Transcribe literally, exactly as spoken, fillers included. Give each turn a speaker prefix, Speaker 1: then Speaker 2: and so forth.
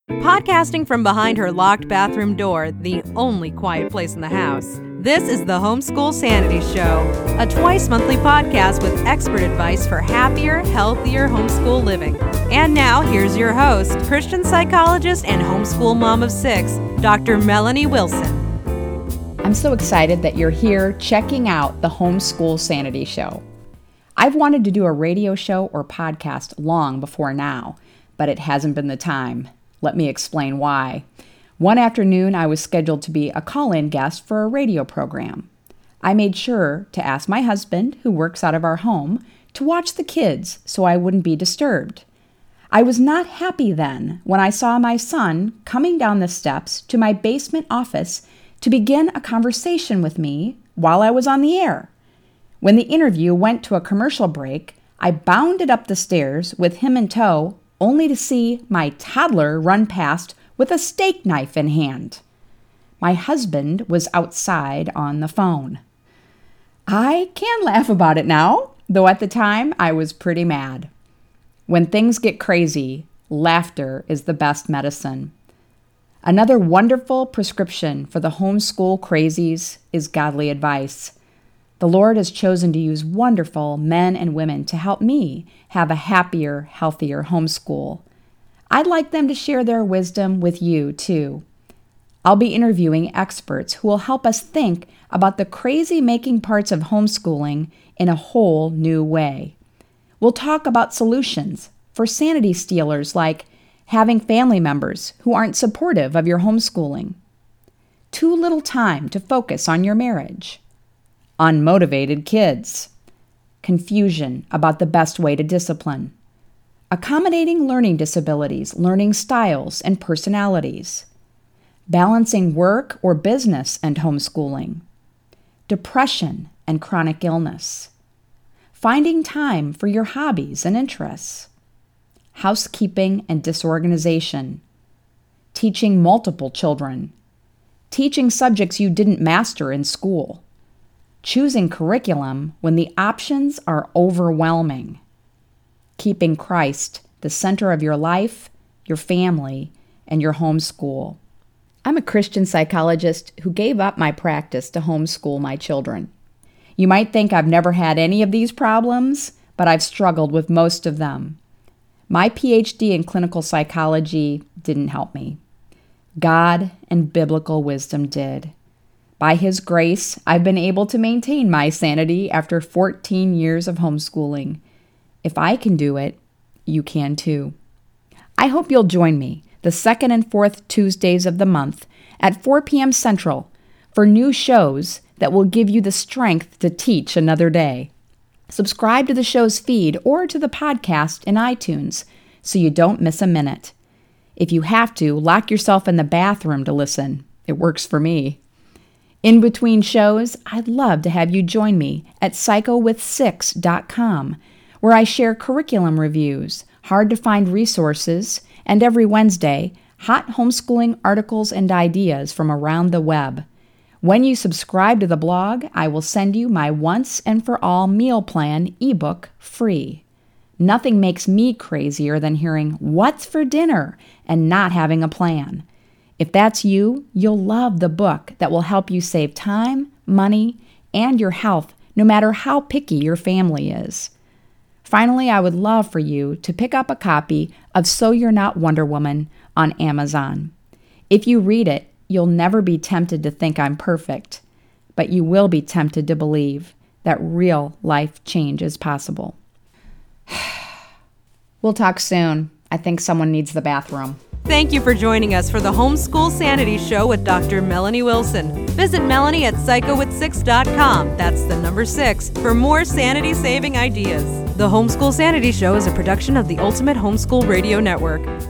Speaker 1: Podcasting from behind her locked bathroom door, the only quiet place in the house, this is the Homeschool Sanity Show, a twice-monthly podcast with expert advice for happier, healthier homeschool living. And now, here's your host, Christian psychologist and homeschool mom of six, Doctor Melanie Wilson.
Speaker 2: I'm so excited that you're here checking out the Homeschool Sanity Show. I've wanted to do a radio show or podcast long before now, but it hasn't been the time. Let me explain why. One afternoon, I was scheduled to be a call-in guest for a radio program. I made sure to ask my husband, who works out of our home, to watch the kids so I wouldn't be disturbed. I was not happy then when I saw my son coming down the steps to my basement office to begin a conversation with me while I was on the air. When the interview went to a commercial break, I bounded up the stairs with him in tow, only to see my toddler run past with a steak knife in hand. My husband was outside on the phone. I can laugh about it now, though at the time I was pretty mad. When things get crazy, laughter is the best medicine. Another wonderful prescription for the homeschool crazies is godly advice. The Lord has chosen to use wonderful men and women to help me have a happier, healthier homeschool. I'd like them to share their wisdom with you, too. I'll be interviewing experts who will help us think about the crazy-making parts of homeschooling in a whole new way. We'll talk about solutions for sanity stealers like having family members who aren't supportive of your homeschooling, too little time to focus on your marriage, unmotivated kids, confusion about the best way to discipline, accommodating learning disabilities, learning styles, and personalities, balancing work or business and homeschooling, depression and chronic illness, finding time for your hobbies and interests, housekeeping and disorganization, teaching multiple children, teaching subjects you didn't master in school, choosing curriculum when the options are overwhelming, keeping Christ the center of your life, your family, and your homeschool. I'm a Christian psychologist who gave up my practice to homeschool my children. You might think I've never had any of these problems, but I've struggled with most of them. My P H D in clinical psychology didn't help me. God and biblical wisdom did. By His grace, I've been able to maintain my sanity after fourteen years of homeschooling. If I can do it, you can too. I hope you'll join me the second and fourth Tuesdays of the month at four p.m. Central for new shows that will give you the strength to teach another day. Subscribe to the show's feed or to the podcast in iTunes so you don't miss a minute. If you have to, lock yourself in the bathroom to listen. It works for me. In between shows, I'd love to have you join me at psycho with six dot com, where I share curriculum reviews, hard-to-find resources, and every Wednesday, hot homeschooling articles and ideas from around the web. When you subscribe to the blog, I will send you my Once and For All meal plan ebook free. Nothing makes me crazier than hearing "What's for dinner?" and not having a plan. If that's you, you'll love the book that will help you save time, money, and your health, no matter how picky your family is. Finally, I would love for you to pick up a copy of So You're Not Wonder Woman on Amazon. If you read it, you'll never be tempted to think I'm perfect, but you will be tempted to believe that real life change is possible. We'll talk soon. I think someone needs the bathroom.
Speaker 1: Thank you for joining us for the Homeschool Sanity Show with Doctor Melanie Wilson. Visit Melanie at psycho with six dot com, that's the number six, for more sanity-saving ideas. The Homeschool Sanity Show is a production of the Ultimate Homeschool Radio Network.